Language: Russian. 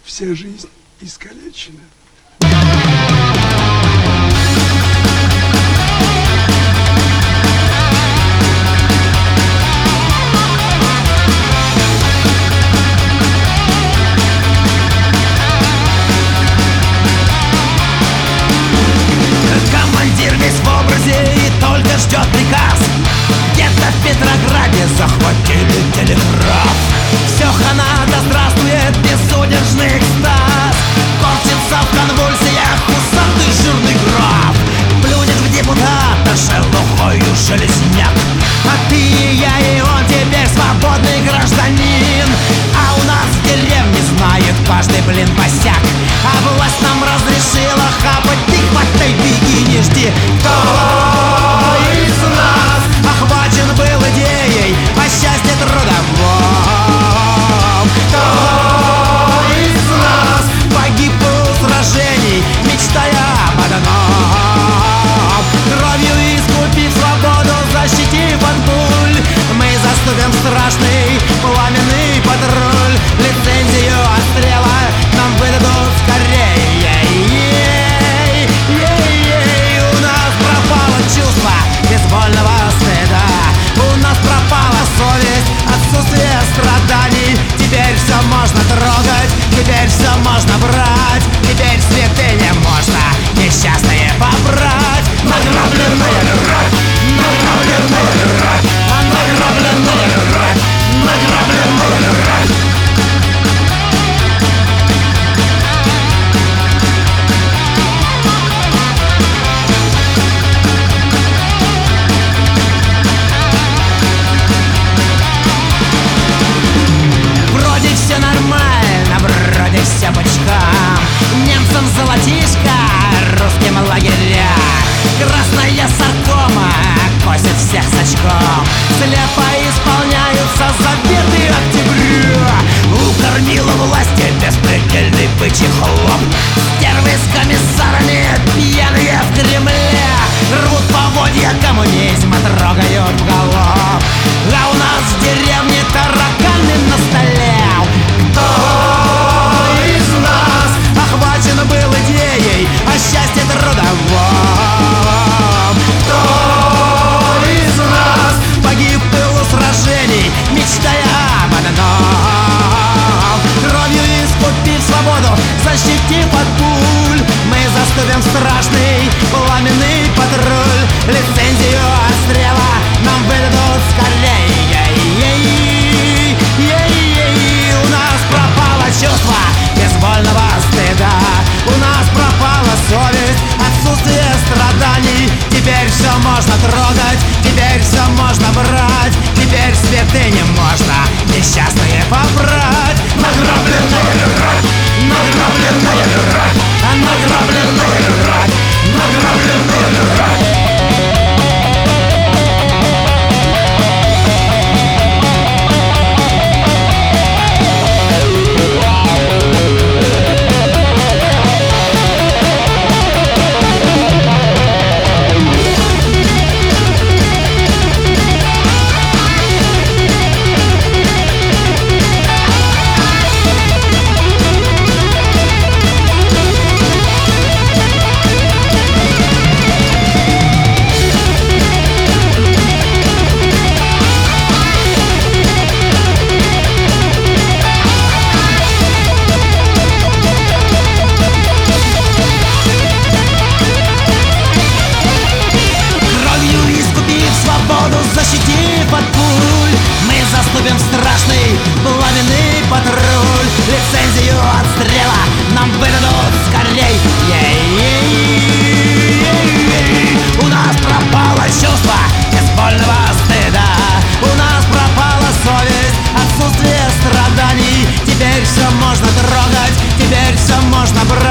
вся жизнь искалечена. Командир весь в образе и только ждет приказ. Где-то в Петрограде захватили телеграф. Все хана, да здравствует безудержный экстаз. Корчится в конвульсиях усатый жирный граф. Плюнет в депутата шелухою железняк. А ты и я и он теперь свободный гражданин. А у нас в деревне знает каждый, блин, босяк. А власть нам разрешила хапать. Ты хватай, беги, не жди. Кто из нас охвачен был идеей о счастье трудовом? Кто из нас погиб у сражений, мечтая об одном? Кровью искупив свободу, защитив от пуль, мы заступим страшный пламенный патруль. Лицензию отстрела нам выдадут скорее. У нас пропало чувство безвольного стыда. У нас пропала совесть, отсутствие страданий. Теперь все можно трогать, теперь все можно брать. Теперь святыня можно несчастные побрать. Награбленная рать, награбленная рать, награбленная рать, награбленная рать. Все нормально, вроде все пучком. Немцам золотишко, русским лагеря. Красная саркома косит всех с очком. Слепо исполняются заветы октября. У кормила власти беспредельный бычий хлоп. Стервы с комиссарами, пьяные в Кремле, рвут поводья коммунизма, трогают в голов. А у нас в деревне тараканы на столе. Кто из нас охвачен был идеей о счастье трудовом? Кто из нас погиб в пылу сражений, мечтая об одном? Кровью искупив свободу, защитив от пуль, мы заступим страшный пламенный патруль. Лицензию отстрела нам выдадут скорее. У нас пропало чувство безвольного стыда. У нас пропала совесть, отсутствие страданий. Теперь все можно трогать, теперь все можно брать. Теперь святыни можно несчастные побрать. Награбленная рать, награбленная рать, награбленная рать, награбленная рать. Защитив от пуль, мы заступим страшный пламенный патруль. Лицензию отстрела нам выдадут скорей. У нас пропало чувство безвольного стыда. У нас пропала совесть, отсутствие страданий. Теперь все можно трогать, теперь все можно брать.